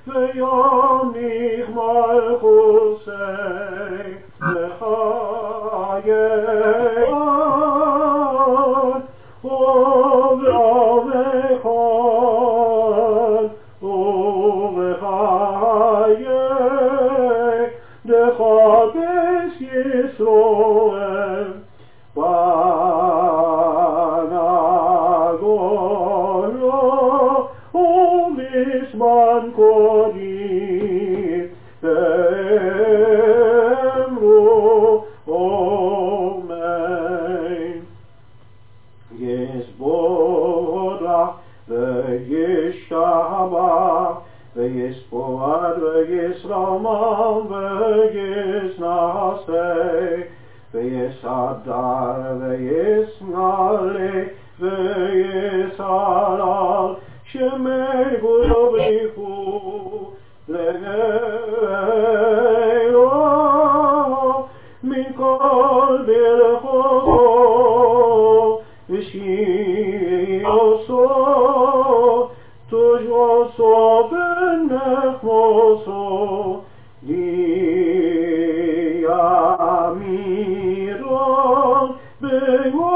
ויוניך מלכוסי לחיי ובעמכון ובחיי דחפש ישראל ונגונו ובזמן קודם ואמרו אמן. יסבורך וישתבח ויספוד וישרומם וישנשא ויסדר וישנעלה ויסלל שמי ובריחו לאלו מכל ברכו ושיעשו תושעשו ונחמוסו ליאמירון